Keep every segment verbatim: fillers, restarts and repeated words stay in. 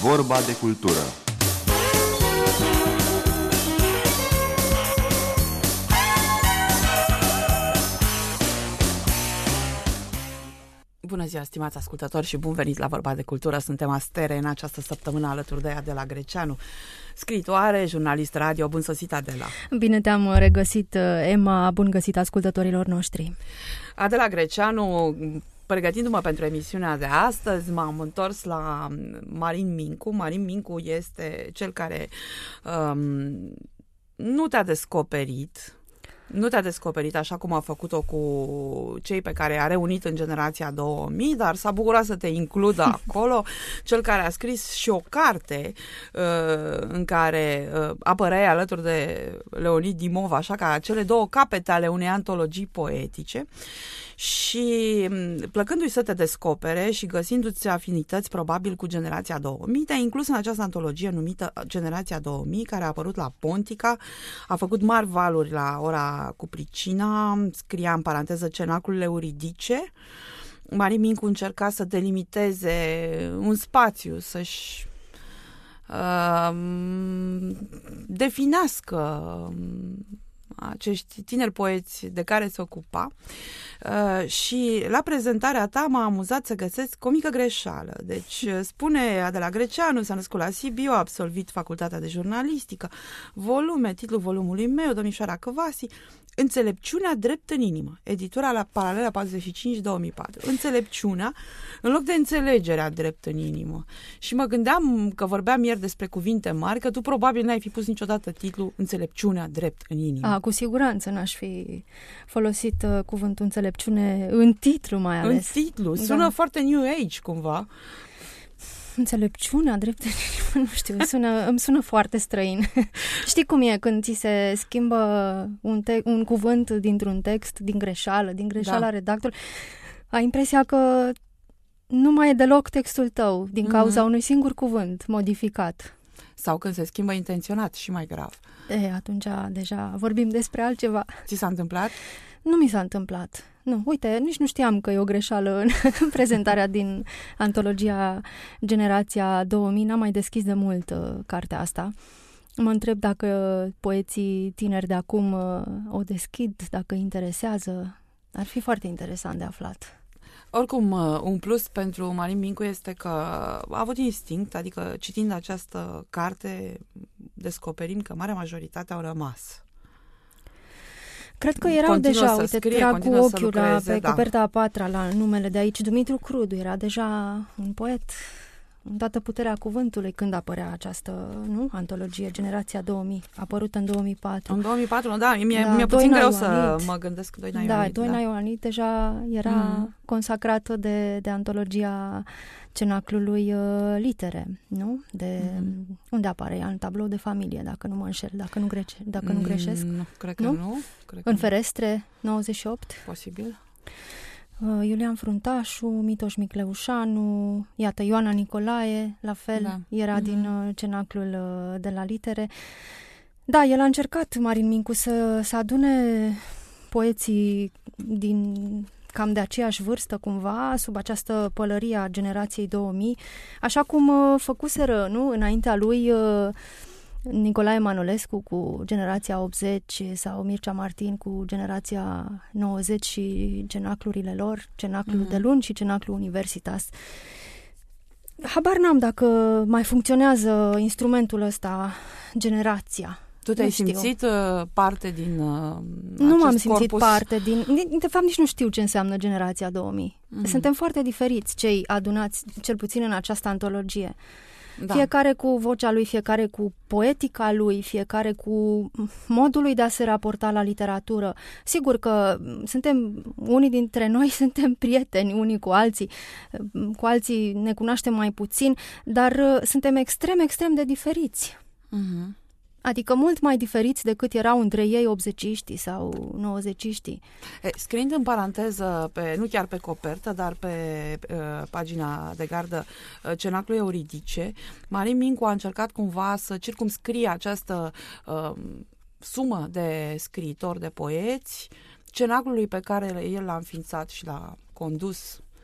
Vorba de cultură. Bună ziua, stimați ascultători, și bun venit la Vorba de Cultură. Suntem astere în această săptămână alături de Adela Greceanu, scriitoare, jurnalist radio. Bun sosit, Adela! Bine te-am regăsit, Emma. Bun găsit ascultătorilor noștri. Adela Greceanu, pregătindu-mă pentru emisiunea de astăzi, m-am întors la Marin Mincu. Marin Mincu este cel care um, nu te-a descoperit, Nu te-a descoperit așa cum a făcut-o cu cei pe care a reunit în generația două mii, dar s-a bucurat să te includă acolo, cel care a scris și o carte uh, în care uh, apăreai alături de Leonid Dimov, așa ca cele două capete ale unei antologii poetice. Și plăcându-i să te descopere și găsindu-ți afinități probabil cu generația două mii, te-ai inclus în această antologie numită Generația două mii, care a apărut la Pontica, a făcut mari valuri la ora cu pricina, scria în paranteză cenaclurile euridice. Marin Mincu încerca să delimiteze un spațiu, să-și uh, definească acești tineri poeți de care se ocupa. Uh, și la prezentarea ta m-a amuzat să găsesc o mică greșeală. Deci spune Adela Greceanu, s-a născut la Sibiu, a absolvit facultatea de jurnalistică, volume, titlul volumului meu, Domnișoara Căvasi, Înțelepciunea drept în inimă, editura la Paralela patruzeci și cinci două mii patru. Înțelepciunea în loc de înțelegerea drept în inimă. Și mă gândeam că vorbeam ieri despre cuvinte mari, că tu probabil n-ai fi pus niciodată titlul Înțelepciunea drept în inimă. A, cu siguranță n-aș fi folosit uh, cuvântul înțelepciune în titlu mai ales. În titlu, sună da. Foarte New Age cumva. Înțelepciunea drept în inimă, nu știu, sună, îmi sună foarte străin. Știi cum e când ți se schimbă un, te- un cuvânt dintr-un text, din greșeală, din greșeala da. redactorului, ai impresia că nu mai e deloc textul tău din cauza mm-hmm. unui singur cuvânt modificat. Sau când se schimbă intenționat, și mai grav. E, atunci deja vorbim despre altceva. Ți s-a întâmplat? Nu mi s-a întâmplat. Nu, uite, nici nu știam că e o greșeală în prezentarea din antologia Generația două mii. N-am mai deschis de mult uh, cartea asta. Mă întreb dacă poeții tineri de acum uh, o deschid, dacă interesează. Ar fi foarte interesant de aflat. Oricum, un plus pentru Marin Mincu este că a avut instinct, adică citind această carte descoperim că marea majoritate au rămas. Cred că erau continuă deja, să uite, scrie, trag cu ochiul lucreze, la, pe da. coperta a patra, la numele de aici. Dumitru Crudu era deja un poet în toată puterea cuvântului când apărea această, nu, antologie Generația două mii, apărută în două mii patru. În două mii patru, da, mi-e, da, mi-e puțin Doina greu Ioanit. să mă gândesc Doina Da, Ioanit. Doina da. Ioanit deja era mm. consacrată de, de antologia Cenaclului uh, Litere, nu? De, mm. Unde apare ea? În tablou de familie, dacă nu mă înșel, dacă nu, grece, dacă nu greșesc. Mm, cred că nu. nu. Cred că în nu. Ferestre, nouăzeci și opt. Posibil. Uh, Iulian Fruntașu, Mitoș Micleușanu, iată, Ioana Nicolae, la fel, da. era mm-hmm. din uh, Cenaclul uh, de la Litere. Da, el a încercat, Marin Mincu, să, să adune poeții din cam de aceeași vârstă, cumva, sub această pălărie a Generației două mii, așa cum uh, făcuseră, nu, înaintea lui uh, Nicolae Manolescu cu Generația optzeci sau Mircea Martin cu Generația nouăzeci și cenaclurile lor, Cenaclul mm-hmm. de Luni și Cenaclul Universitas. Habar n-am dacă mai funcționează instrumentul ăsta, Generația. Tu te-ai nu simțit știu. parte din uh, Nu m-am acest simțit corpus? parte din... De fapt, nici nu știu ce înseamnă Generația două mii. Mm-hmm. Suntem foarte diferiți, cei adunați, cel puțin în această antologie. Da. Fiecare cu vocea lui, fiecare cu poetica lui, fiecare cu modul lui de a se raporta la literatură. Sigur că suntem, unii dintre noi suntem prieteni unii cu alții, cu alții ne cunoaștem mai puțin, dar suntem extrem, extrem de diferiți. Mhm. Adică mult mai diferiți decât erau între ei optzeciștii sau nouăzeciștii. E, scriind în paranteză, pe, nu chiar pe copertă, dar pe uh, pagina de gardă uh, Cenaclul Euridice, Marin Mincu a încercat cumva să circumscrie această uh, sumă de scriitori, de poeți, cenaclului pe care el l-a înființat și l-a condus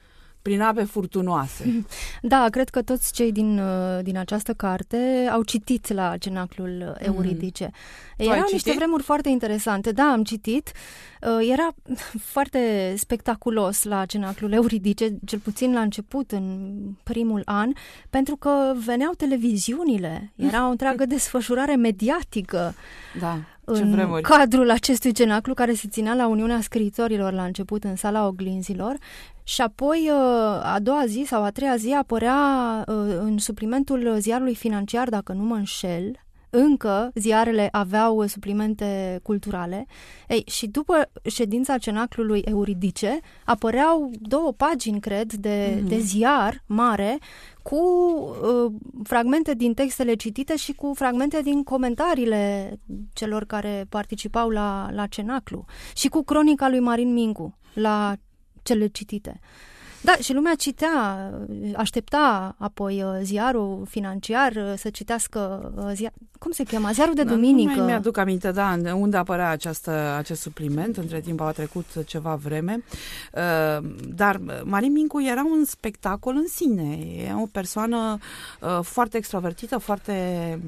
prin ape furtunoase. Da, cred că toți cei din, din această carte au citit la Cenaclul Euridice. Mm-hmm. Erau niște citit? vremuri foarte interesante. Da, am citit. Era foarte spectaculos la Cenaclul Euridice, cel puțin la început, în primul an, pentru că veneau televiziunile. Era o întreagă desfășurare mediatică. Da. În vremuri. cadrul acestui cenaclu care se ținea la Uniunea Scriitorilor la început în Sala Oglinzilor și apoi a doua zi sau a treia zi apărea în suplimentul ziarului financiar, dacă nu mă înșel. Încă ziarele aveau suplimente culturale. Ei, și după ședința Cenaclului Euridice apăreau două pagini, cred, de, mm-hmm. de ziar mare cu uh, fragmente din textele citite și cu fragmente din comentariile celor care participau la, la Cenaclu și cu cronica lui Marin Mincu la cele citite. Da, și lumea citea, aștepta apoi ziarul financiar să citească ziar, cum se cheamă? Ziarul de duminică. Nu mai mi-aduc aminte, da, unde apărea această, acest supliment, între timp a trecut ceva vreme, dar Marin Mincu era un spectacol în sine, e o persoană foarte extrovertită, foarte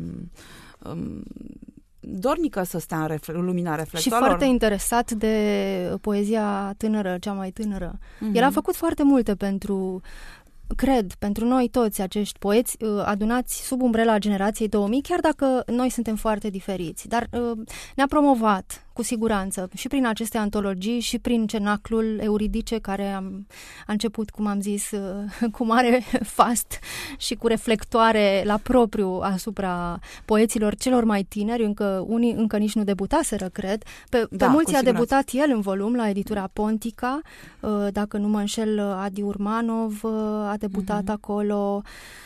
dornică să stea în, refle- în lumina reflectoarelor. Și foarte interesat de poezia tânără, cea mai tânără. Mm-hmm. El a făcut foarte multe pentru, cred, pentru noi toți acești poeți adunați sub umbrela generației două mii, chiar dacă noi suntem foarte diferiți. Dar ne-a promovat cu siguranță și prin aceste antologii și prin Cenaclul Euridice, care am, a început, cum am zis, cu mare fast și cu reflectoare la propriu asupra poeților celor mai tineri, încă unii încă nici nu debutaseră, cred. Pe, da, pe mulți a debutat el în volum la editura Pontica, dacă nu mă înșel, Adi Urmanov a debutat mm-hmm. acolo.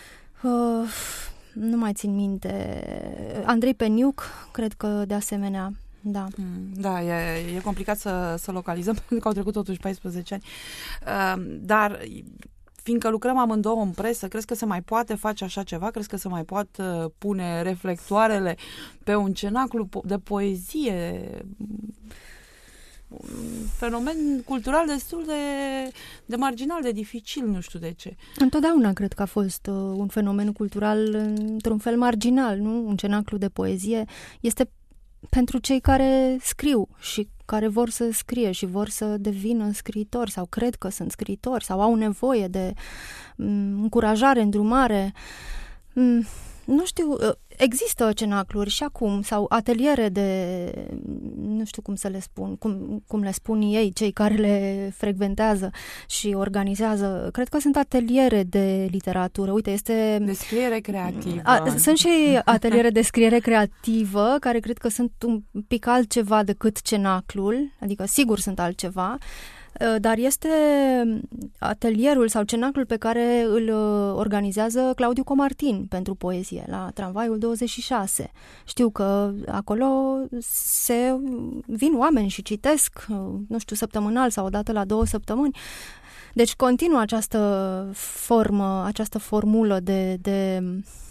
Nu mai țin minte. Andrei Peniuc, cred că de asemenea. Da, da e, e complicat să, să localizăm, pentru că au trecut totuși paisprezece ani. Uh, dar fiindcă lucrăm amândouă în presă, crezi că se mai poate face așa ceva? Crezi că se mai poate pune reflectoarele pe un cenaclu de poezie? Un fenomen cultural destul de, de marginal, de dificil, nu știu de ce. Întotdeauna cred că a fost uh, un fenomen cultural într-un fel marginal, nu? Un cenaclu de poezie este pentru cei care scriu și care vor să scrie și vor să devină scriitori sau cred că sunt scriitori sau au nevoie de um, încurajare, îndrumare. Um, nu știu, există cenacluri și acum sau ateliere de, nu știu cum să le spun, cum, cum le spun ei, cei care le frecventează și organizează. Cred că sunt ateliere de literatură. Uite, este... De scriere creativă. A, sunt și ateliere de scriere creativă, care cred că sunt un pic altceva decât cenaclul, adică sigur sunt altceva, dar este atelierul sau cenaclul pe care îl organizează Claudiu Comartin pentru poezie la Tramvaiul douăzeci și șase. Știu că acolo se vin oameni și citesc, nu știu, săptămânal sau o dată la două săptămâni. Deci continuă această formă, această formulă de, de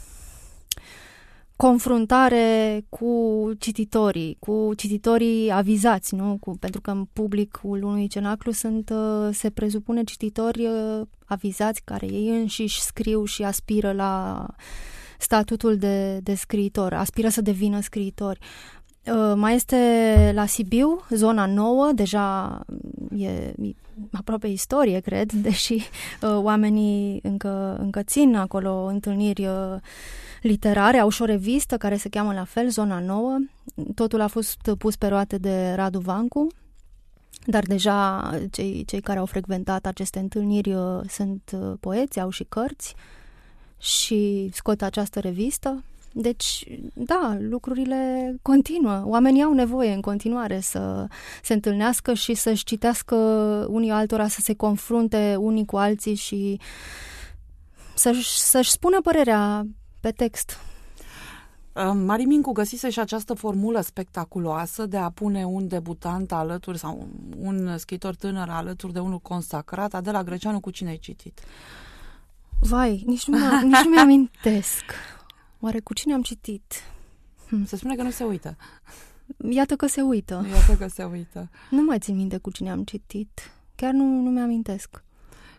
confruntare cu cititorii, cu cititorii avizați, nu? Cu, pentru că în publicul unui cenaclu sunt, se presupune cititori avizați care ei înșiși scriu și aspiră la statutul de, de scriitor, aspiră să devină scriitori. Mai este la Sibiu, zona nouă, deja e aproape istorie, cred, deși oamenii încă, încă țin acolo întâlniri literare, au și o revistă care se cheamă la fel, Zona nouă. Totul a fost pus pe roate de Radu Vancu, dar deja cei, cei care au frecventat aceste întâlniri sunt poeți, au și cărți și scot această revistă. Deci, da, lucrurile continuă. Oamenii au nevoie în continuare să se întâlnească și să-și citească unii altora, să se confrunte unii cu alții și să-și, să-și spună părerea pe text. Marin Mincu găsise și această formulă spectaculoasă de a pune un debutant alături sau un scriitor tânăr alături de unul consacrat. Adela Greceanu, cu cine ai citit? Vai, nici nu, nici nu mi-amintesc. Oare cu cine am citit? Hm. Se spune că nu se uită. Iată că se uită. Iată că se uită. Nu mai țin minte cu cine am citit. Chiar nu, nu mi-amintesc.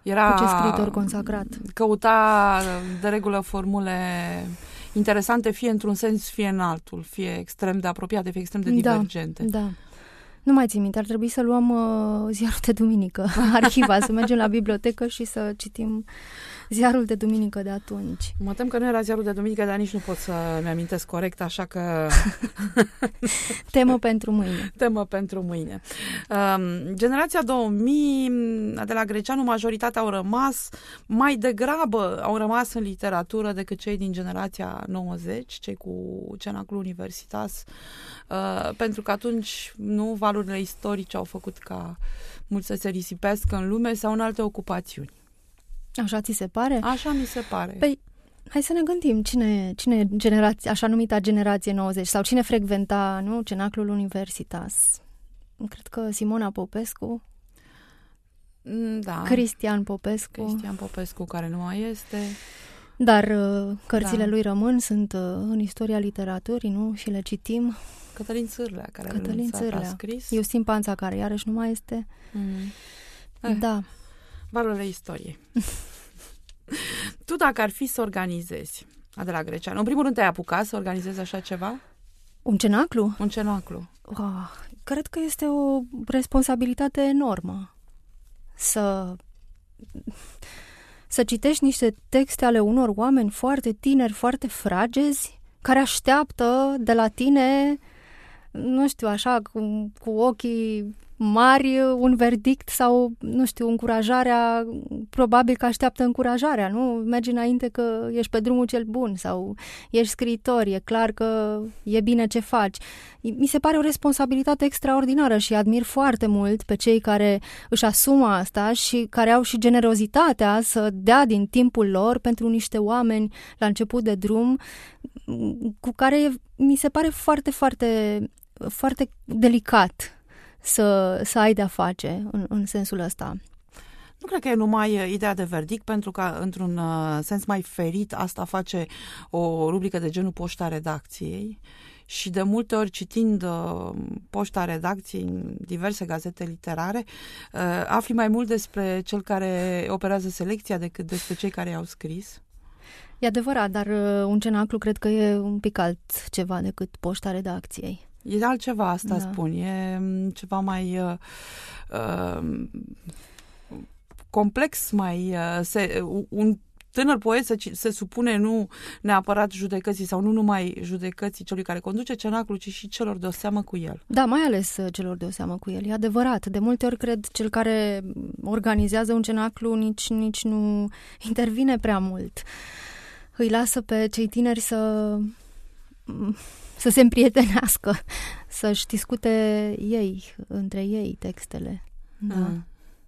Era, cu ce scriitor consacrat. Căuta de regulă formule interesante, fie într-un sens, fie în altul, fie extrem de apropiate, fie extrem de divergente. Da, da. Nu mai țin minte, ar trebui să luăm uh, ziarul de duminică, arhiva, să mergem la bibliotecă și să citim ziarul de duminică de atunci. Mă tem că nu era ziarul de duminică, dar nici nu pot să-mi amintesc corect, așa că... Temă pentru mâine. Temă pentru mâine. Um, generația două mii, de la Greceanu, majoritatea au rămas, mai degrabă au rămas în literatură decât cei din generația nouăzeci, cei cu Cenaclu Universitas, uh, pentru că atunci, nu, valurile istorice au făcut ca mulți să se risipească în lume sau în alte ocupațiuni. Așa ți se pare? Așa mi se pare. Păi, hai să ne gândim cine, cine generație, așa numita generație nouăzeci sau cine frecventa, nu, Cenaclul Universitas. Cred că Simona Popescu, da. Cristian Popescu. Cristian Popescu, care nu mai este. Dar uh, cărțile da. lui rămân, sunt uh, în istoria literaturii, nu? Și le citim. Cătălin Țârlea, care Cătălin Țârlea. a scris. Iustin Panța, care iarăși nu mai este. Mm. Eh. Da. Valurile istoriei. Tu, dacă ar fi să organizezi Adela Greceanu, în primul rând te-ai apucat să organizezi așa ceva? Un cenaclu? Un cenaclu. Oh, cred că este o responsabilitate enormă să, să citești niște texte ale unor oameni foarte tineri, foarte fragezi, care așteaptă de la tine, nu știu, așa, cu, cu ochii mari, un verdict sau, nu știu, încurajarea, probabil că așteaptă încurajarea, nu? Mergi înainte că ești pe drumul cel bun sau ești scriitor, e clar că e bine ce faci. Mi se pare o responsabilitate extraordinară și admir foarte mult pe cei care își asumă asta și care au și generozitatea să dea din timpul lor pentru niște oameni la început de drum cu care mi se pare foarte, foarte, foarte delicat să, să ai de-a face în, în sensul ăsta. Nu cred că e numai ideea de verdict, pentru că, într-un uh, sens mai ferit, asta face o rubrică de genul Poșta Redacției și de multe ori, citind uh, Poșta Redacției în diverse gazete literare, uh, afli mai mult despre cel care operează selecția decât despre cei care i-au scris. E adevărat, dar uh, un cenaclu cred că e un pic alt ceva decât Poșta Redacției. E altceva, asta da. spun. E ceva mai uh, uh, complex, mai uh, se, un tânăr poet se, se supune nu neapărat judecății sau nu numai judecății celui care conduce cenaclul, ci și celor de o seamă cu el. Da, mai ales celor de o seamă cu el. E adevărat. De multe ori, cred, cel care organizează un cenaclu nici, nici nu intervine prea mult. Îi lasă pe cei tineri să... să se împrietenească, să-și discute ei, între ei, textele. Da. Mm.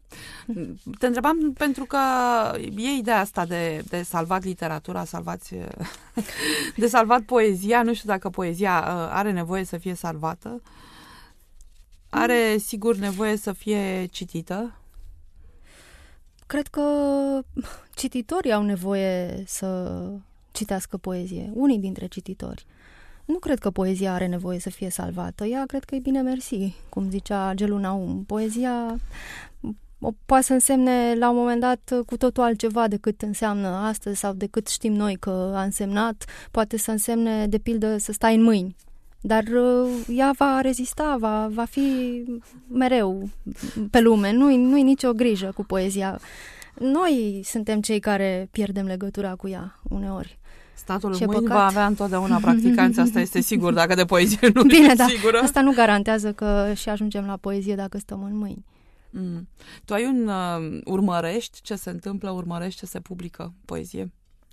Te întrebam pentru că e ideea asta de, de salvat literatura, salvați, de salvat poezia. Nu știu dacă poezia are nevoie să fie salvată. Are, sigur, nevoie să fie citită? Cred că cititorii au nevoie să citească poezie. Unii dintre cititori. Nu cred că poezia are nevoie să fie salvată. Ea cred că e bine mersi, cum zicea Gelu Naum. Poezia o, poate să însemne la un moment dat cu totul altceva decât înseamnă astăzi sau decât știm noi că a însemnat. Poate să însemne, de pildă, să stai în mâini. Dar ea va rezista, va, va fi mereu pe lume. Nu-i, nu-i nicio grijă cu poezia. Noi suntem cei care pierdem legătura cu ea uneori. Statul Ce mâini păcat. va avea întotdeauna practicanți, asta este sigur, dacă de poezie nu Bine, e da, sigură. asta nu garantează că și ajungem la poezie dacă stăm în mâini. Mm. Tu ai un... Uh, urmărești ce se întâmplă, urmărești ce se publică poezie?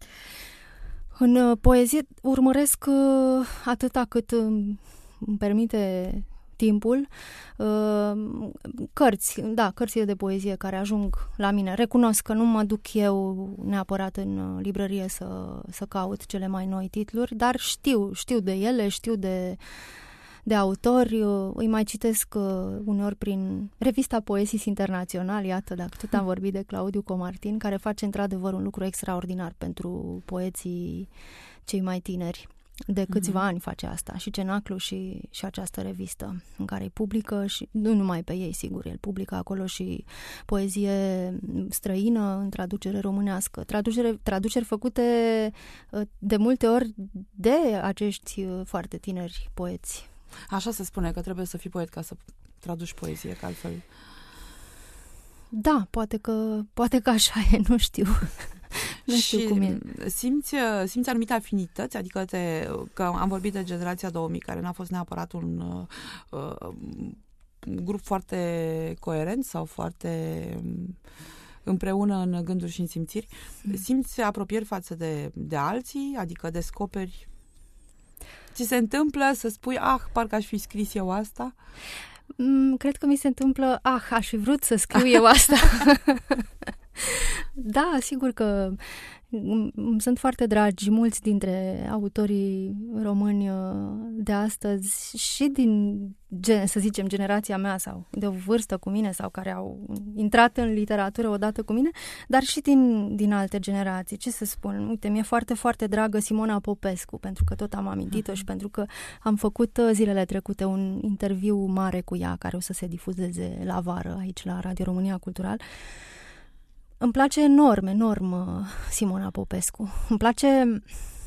În uh, poezie urmăresc uh, atâta cât uh, îmi permite timpul, uh, cărți, da, cărțile de poezie care ajung la mine. Recunosc că nu mă duc eu neapărat în librărie să, să caut cele mai noi titluri, dar știu, știu de ele, știu de, de autori, uh, îi mai citesc uh, uneori prin revista Poesis Internațional, iată, dacă tot am vorbit de Claudiu Comartin, care face într-adevăr un lucru extraordinar pentru poeții cei mai tineri. De câțiva Mhm. ani face asta, și Cenaclu și, și această revistă în care îi publică, și nu numai pe ei, sigur, el publică acolo și poezie străină în traducere românească. Traducere, traduceri făcute uh, de multe ori de acești uh, foarte tineri poeți. Așa se spune că trebuie să fii poet ca să traduci poezie, că altfel... Da, poate că, poate că așa e, nu știu. Nu știu și cum e. Simți, simți anumite afinități, adică te, că am vorbit de generația două mii, care n-a fost neapărat un uh, grup foarte coerent sau foarte um, împreună în gânduri și în simțiri. Mm. Simți apropieri față de, de alții, adică descoperi? Ți se întâmplă să spui, ah, parcă aș fi scris eu asta? Mm, cred că mi se întâmplă, ah, aș fi vrut să scriu eu asta. Da, sigur că îmi sunt foarte dragi mulți dintre autorii români de astăzi și din, să zicem, generația mea sau de o vârstă cu mine sau care au intrat în literatură odată cu mine, dar și din, din alte generații. Ce să spun? Uite, mi-e foarte, foarte dragă Simona Popescu, pentru că tot am amintit-o uh-huh. și pentru că am făcut zilele trecute un interviu mare cu ea, care o să se difuzeze la vară aici la Radio România Cultural. Îmi place enorm, enorm Simona Popescu. Îmi place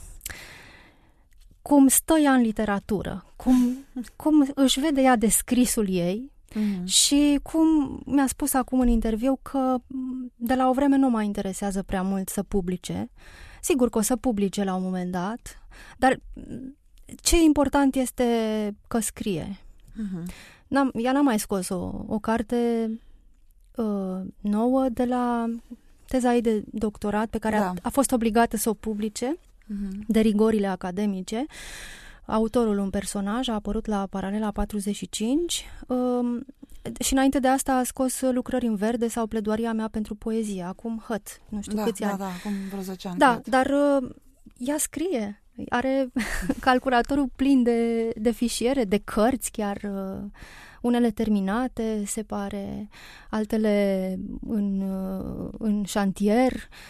cum stă ea în literatură, cum, cum își vede ea descrisul ei mm-hmm. și cum mi-a spus acum în interviu că de la o vreme nu mă interesează prea mult să publice. Sigur că o să publice la un moment dat, dar ce important este că scrie. Mm-hmm. N-am, ea n-a mai scos o, o carte... Uh, nouă de la teza ei de doctorat pe care da. a, a fost obligată să o publice uh-huh. de rigorile academice. Autorul, un personaj, a apărut la Paralela patruzeci și cinci uh, și înainte de asta a scos Lucrări în verde sau Pledoaria mea pentru poezie, acum hăt, nu știu da, câți da, ani. Da, acum vreo zece ani. Da, cred. dar uh, ea scrie, are calculatorul plin de, de fișiere, de cărți chiar... Uh, unele terminate, se pare, altele în, în șantier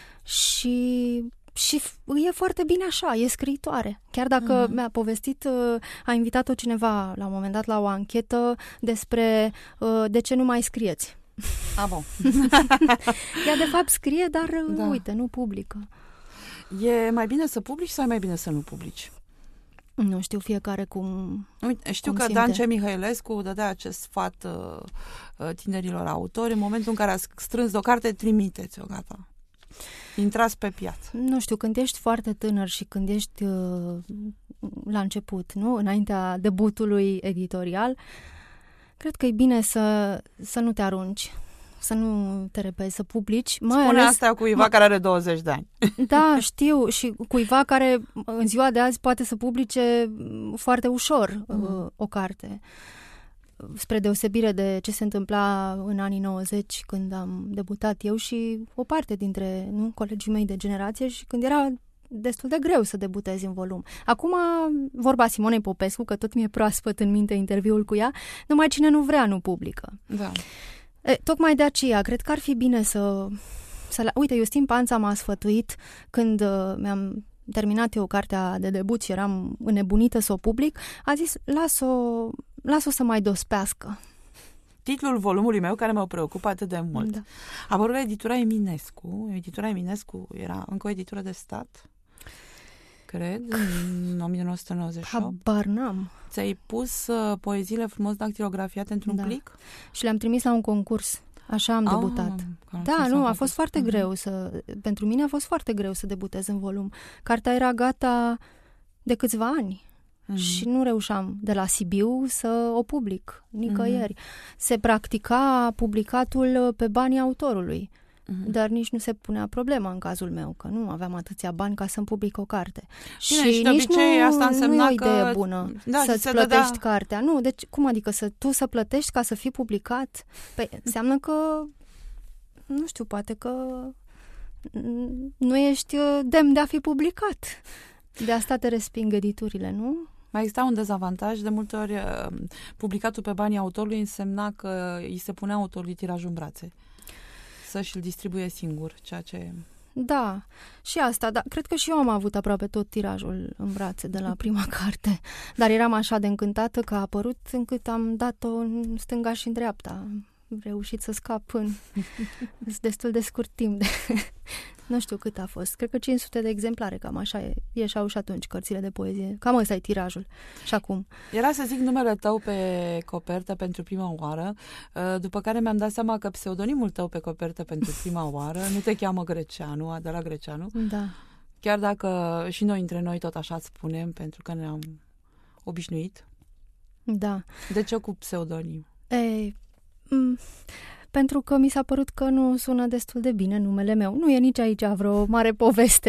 și, și e foarte bine așa, e scriitoare. Chiar dacă uh-huh. mi-a povestit, a invitat-o cineva la un moment dat la o anchetă despre de ce nu mai scrieți. Ah, bon. Ea de fapt scrie, dar da. uite, nu publică. E mai bine să publici sau e mai bine să nu publici? Nu știu, fiecare cum Uite, știu cum că simte. Dan C. Mihailescu dădea acest sfat uh, tinerilor autori în momentul în care a strâns o carte, trimiteți-o, gata. Intrați pe piață. Nu știu, când ești foarte tânăr și când ești uh, la început, nu? Înaintea debutului editorial, cred că e bine să, să nu te arunci, să nu te repezi, să publici. Mai Spune ales, asta cuiva ma... care are douăzeci de ani. Da, știu, și cuiva care în ziua de azi poate să publice foarte ușor uh, uh, o carte. Spre deosebire de ce se întâmpla în anii nouăzeci, când am debutat eu și o parte dintre nu, colegii mei de generație, și când era destul de greu să debutezi în volum. Acum, vorba Simonei Popescu, că tot mi-e proaspăt în minte interviul cu ea, numai cine nu vrea nu publică. Da. E, tocmai de aceea, cred că ar fi bine să... să uite, Iustin Panța m-a sfătuit când uh, mi-am terminat eu cartea de debut și eram înnebunită să o public, a zis, las-o, las-o să mai dospească. Titlul volumului meu, care mă preocupă atât de mult. Da. A apărut la editura Eminescu. Editura Eminescu era încă o editură de stat, cred, în o mie nouă sute nouăzeci și opt. Habar n-am. Ți-ai pus uh, poeziile frumos dactilografiate într-un da. plic? Și le-am trimis la un concurs. Așa am debutat. Ah, da, nu, a fost foarte uh-huh. greu să... Pentru mine a fost foarte greu să debutez în volum. Cartea era gata de câțiva ani. Uh-huh. Și nu reușeam de la Sibiu să o public nicăieri. Uh-huh. Se practica publicatul pe banii autorului. Uh-huh. Dar nici nu se punea problema în cazul meu, că nu aveam atâția bani ca să-mi public o carte. Bine, și, și nici nu, asta însemna nu e o idee că... bună da, să-ți se plătești dădea... cartea. Nu, deci cum adică să tu să plătești ca să fii publicat? Păi înseamnă că, nu știu, poate că nu ești demn de a fi publicat. De asta te resping editurile, nu? Mai exista un dezavantaj, de multe ori publicatul pe banii autorului însemna că îi se punea autorului tirajul în brațe să și-l distribuie singur, ceea ce... Da, și asta, dar cred că și eu am avut aproape tot tirajul în brațe de la prima carte, dar eram așa de încântată că a apărut încât am dat-o în stânga și în dreapta. Am reușit să scap în destul de scurt timp. De... nu știu cât a fost, cred că cinci sute de exemplare, cam așa e. Ieșeau și atunci cărțile de poezie. Cam ăsta e tirajul. Și acum. Era să zic numele tău pe copertă pentru prima oară, după care mi-am dat seama că pseudonimul tău pe copertă pentru prima oară nu te cheamă Greceanu, Adela Greceanu. Da. Chiar dacă și noi între noi tot așa spunem, pentru că ne-am obișnuit. Da. De ce cu pseudonim? Ei, m- pentru că mi s-a părut că nu sună destul de bine numele meu. Nu e nici aici vreo mare poveste.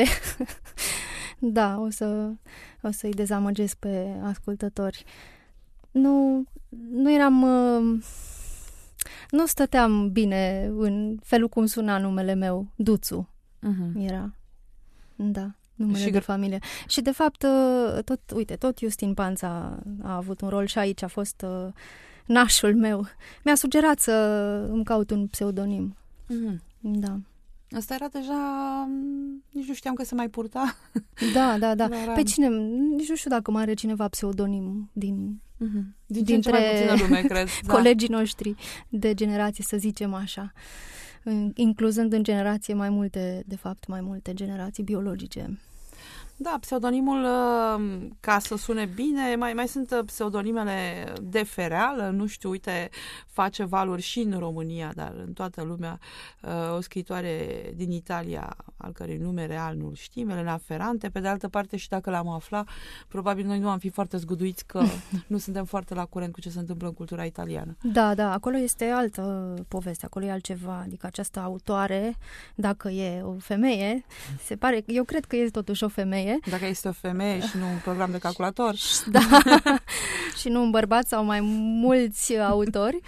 Da, o, să, o să-i dezamăgesc pe ascultători. Nu, nu eram... Uh, nu stăteam bine în felul cum suna numele meu. Duțu uh-huh. era. Da, numele și de familie. Și de fapt, uh, tot, uite, tot Justin Panța a avut un rol și aici a fost... Uh, nașul meu. Mi-a sugerat să îmi caut un pseudonim. Mm-hmm. Da. Asta era deja... Nici nu știam că se mai purta. Da, da, da. Pe cine... Nici nu știu dacă mai are cineva pseudonim din... Mm-hmm. Din dintre ce mai puțină lume, cred. Colegii da. noștri de generație, să zicem așa. Incluzând în generație mai multe, de fapt, mai multe generații biologice. Da, pseudonimul, ca să sune bine, mai, mai sunt pseudonimele de fereală, nu știu, uite, face valuri și în România, dar în toată lumea, o scriitoare din Italia, al cărei nume real nu-l știm, Elena Ferrante. Pe de altă parte, și dacă l-am aflat, probabil noi nu am fi foarte zguduiți că nu suntem foarte la curent cu ce se întâmplă în cultura italiană. Da, da, acolo este altă poveste, acolo e altceva, adică această autoare, dacă e o femeie, se pare, eu cred că e totuși o femeie. Dacă este o femeie și nu un program de calculator. Da, și nu un bărbat sau mai mulți autori.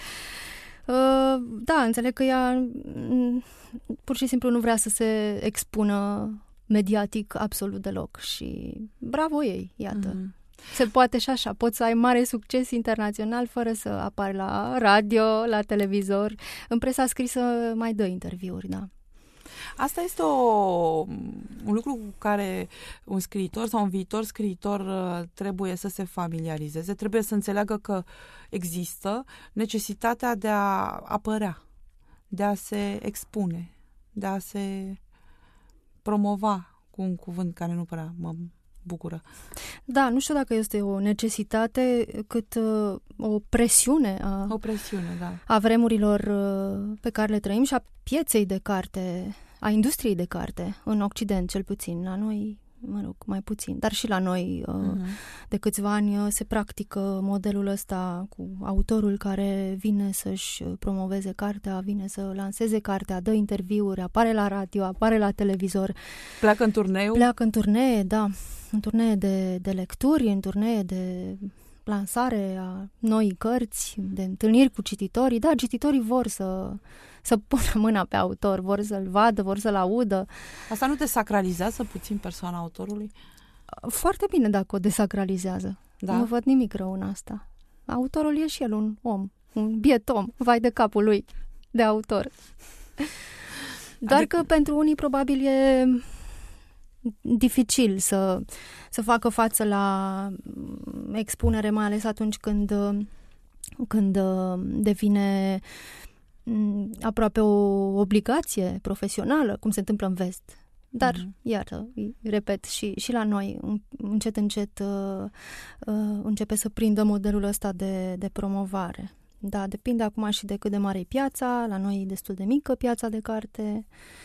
Da, înțeleg că ea pur și simplu nu vrea să se expună mediatic absolut deloc și bravo ei, iată. Mm-hmm. Se poate și așa, poți să ai mare succes internațional fără să apari la radio, la televizor. În presa scrisă mai dă interviuri, da. Asta este o, un lucru cu care un scriitor sau un viitor scriitor trebuie să se familiarizeze, trebuie să înțeleagă că există necesitatea de a apărea, de a se expune, de a se promova cu un cuvânt care nu prea mă bucură. Da, nu știu dacă este o necesitate cât uh, o presiune a, o presiune, da. a vremurilor uh, pe care le trăim și a pieței de carte, a industriei de carte, în Occident cel puțin, la noi, mă rog, mai puțin, dar și la noi uh, uh-huh. de câțiva ani se practică modelul ăsta cu autorul care vine să-și promoveze cartea, vine să lanseze cartea, dă interviuri, apare la radio, apare la televizor. Pleacă în turneu? Pleacă în turnee, da, în turnee de, de lecturi, în turnee de lansare a noii cărți, de întâlniri cu cititorii. Da, cititorii vor să... să pună mâna pe autor, vor să-l vadă, vor să-l audă. Asta nu desacralizează puțin persoana autorului? Foarte bine dacă o desacralizează. Da? Nu văd nimic rău în asta. Autorul e și el un om, un biet om, vai de capul lui, de autor. Doar adică... că pentru unii probabil e dificil să, să facă față la expunere, mai ales atunci când, când devine aproape o obligație profesională, cum se întâmplă în vest. Dar, mm-hmm. iată, repet, și, și la noi, încet, încet, uh, uh, începe să prindă modelul ăsta de, de promovare. Da, depinde acum și de cât de mare e piața, la noi e destul de mică piața de carte,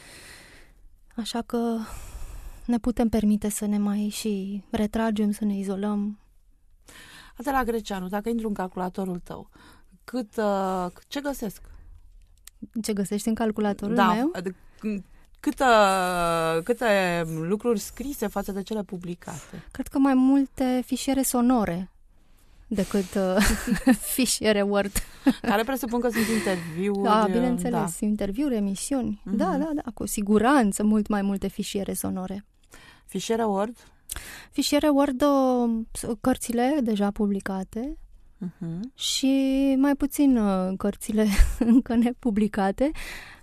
așa că ne putem permite să ne mai și retragem, să ne izolăm. Adela Greceanu, dacă intru în calculatorul tău, cât, uh, ce găsesc? Ce găsești în calculatorul da, meu? Câte, câte lucruri scrise față de cele publicate? Cred că mai multe fișiere sonore decât uh, fișiere Word. Care presupun că sunt interviuri. Da, bineînțeles, da. Interviuri, emisiuni. Mm-hmm. Da, da, da, cu siguranță mult mai multe fișiere sonore. Fișiere Word? Fișiere Word, cărțile deja publicate. Uh-huh. Și mai puțin uh, cărțile încă nepublicate.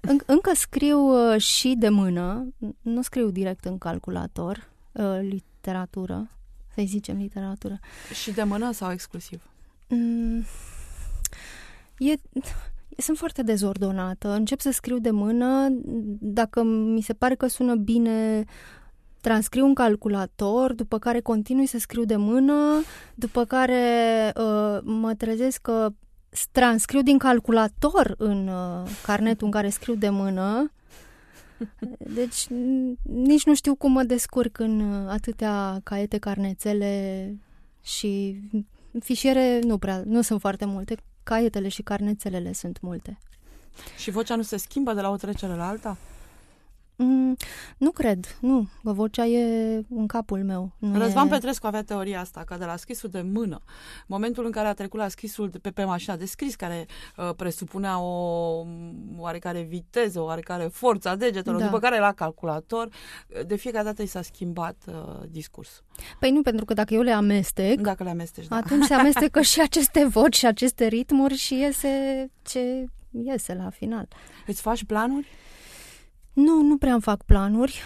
în, încă scriu uh, și de mână, nu scriu direct în calculator, uh, literatură, să-i zicem literatură. Și de mână sau exclusiv? Mm, e... Sunt foarte dezordonată. Încep să scriu de mână, dacă mi se pare că sună bine, transcriu în calculator, după care continui să scriu de mână, după care uh, mă trezesc că transcriu din calculator în uh, carnetul în care scriu de mână. Deci nici nu știu cum mă descurc în atâtea caiete, carnețele și fișiere nu prea, nu sunt foarte multe. Caietele și carnețelele sunt multe. Și vocea nu se schimbă de la o trecere la alta? Mm, nu cred, nu. Că vocea e în capul meu. Nu Răzvan e... Petrescu avea teoria asta, că de la scrisul de mână, momentul în care a trecut la scrisul de pe, pe mașina de scris, care uh, presupunea o oarecare viteză, o oarecare forță a degetelor, da. După care la calculator, de fiecare dată i s-a schimbat uh, discursul. Păi nu, pentru că dacă eu le amestec, dacă le amesteci, da. Atunci se amestecă și aceste voci și aceste ritmuri și iese ce iese la final. Îți faci planuri? Nu, nu prea îmi fac planuri.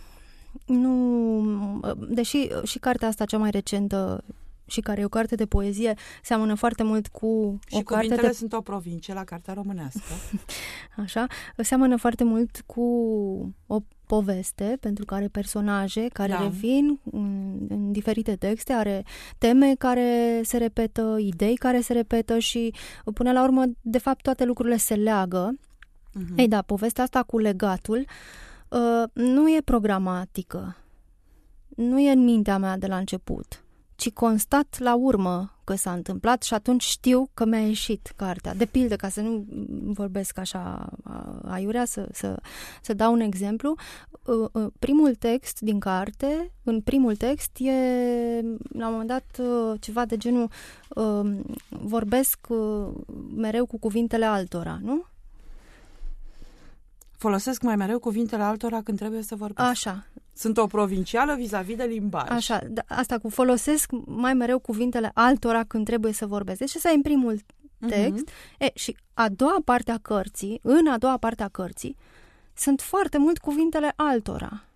Nu, deși și cartea asta cea mai recentă și care e o carte de poezie seamănă foarte mult cu și o carte de... sunt o provincie la cartea românească. Așa, seamănă foarte mult cu o poveste, pentru că are personaje care da. revin în, în diferite texte, are teme care se repetă, idei care se repetă și până la urmă, de fapt, toate lucrurile se leagă. Uh-huh. Ei da, povestea asta cu legatul uh, nu e programatică, nu e în mintea mea de la început, ci constat la urmă că s-a întâmplat și atunci știu că mi-a ieșit cartea. De pildă, ca să nu vorbesc așa aiurea, să, să, să dau un exemplu, primul text din carte, în primul text e, la un moment dat, ceva de genul vorbesc mereu cu cuvintele altora, nu? Folosesc mai mereu cuvintele altora când trebuie să vorbesc. Așa. Sunt o provincială vis-a-vis de limbaj. Așa, da, asta cu folosesc mai mereu cuvintele altora când trebuie să vorbesc. Deci ăsta e în primul text. Uh-huh. E, și a doua parte a cărții, în a doua parte a cărții, sunt foarte mult cuvintele altora.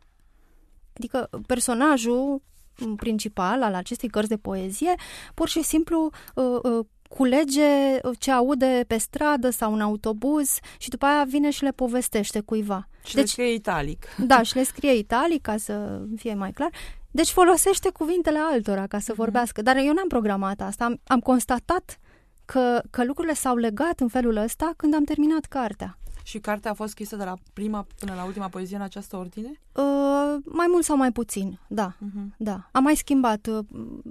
Adică personajul principal al acestei cărți de poezie pur și simplu uh, uh, culege ce aude pe stradă sau în autobuz și după aia vine și le povestește cuiva. Și deci, le scrie italic. Da, și le scrie italic ca să fie mai clar. Deci folosește cuvintele altora ca să vorbească. Dar eu n-am programat asta. Am, am constatat că, că lucrurile s-au legat în felul ăsta când am terminat cartea. Și cartea a fost scrisă de la prima până la ultima poezie în această ordine? Uh, mai mult sau mai puțin, da. Uh-huh. Da. Am mai schimbat. Uh,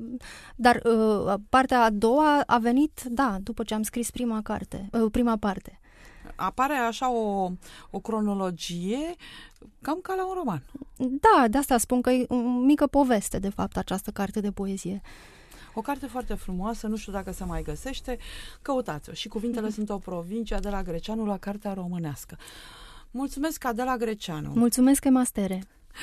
dar uh, partea a doua a venit, da, după ce am scris prima carte, uh, prima parte. Apare așa o, o cronologie, cam ca la un roman. Da, de asta spun că e o mică poveste, de fapt, această carte de poezie. O carte foarte frumoasă, nu știu dacă se mai găsește, căutați-o. Și cuvintele mm-hmm. sunt o provincie, Adela Greceanu, la cartea românească. Mulțumesc, Adela Greceanu. Mulțumesc, Emastere.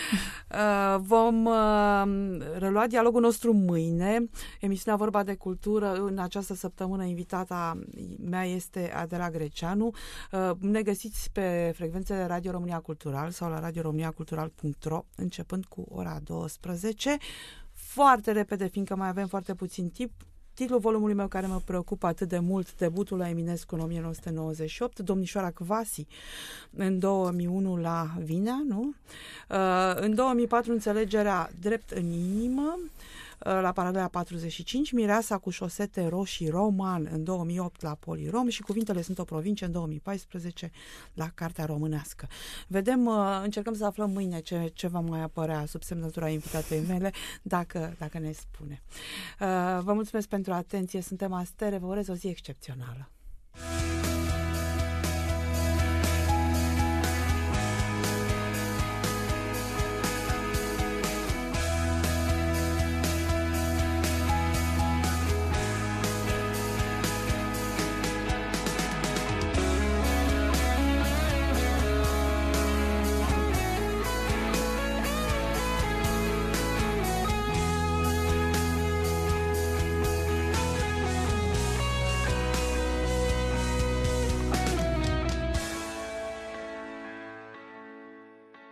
Uh, vom uh, relua dialogul nostru mâine. Emisiunea Vorba de Cultură. În această săptămână invitata mea este Adela Greceanu. Uh, ne găsiți pe frecvențele Radio România Cultural sau la radio românia cultural punct ro începând cu ora douăsprezece. Foarte repede, fiindcă mai avem foarte puțin timp, titlul volumului meu care mă preocupă atât de mult, debutul la Eminescu în o mie nouă sute nouăzeci și opt, Domnișoara Kvasi în două mii unu la Vinea, nu? Uh, în două mii patru Înțelegerea drept în inimă, uh, la Paralela patruzeci și cinci, Mireasa cu șosete roșii, roman în două mii opt la Polirom și Cuvintele sunt o provincie în două mii paisprezece la Cartea Românească. Vedem, uh, încercăm să aflăm mâine ce, ce va mai apărea sub semnătura invitatei mele, dacă, dacă ne spune. Uh, vă mulțumesc pentru atenție, suntem Astere, vă urez o zi excepțională.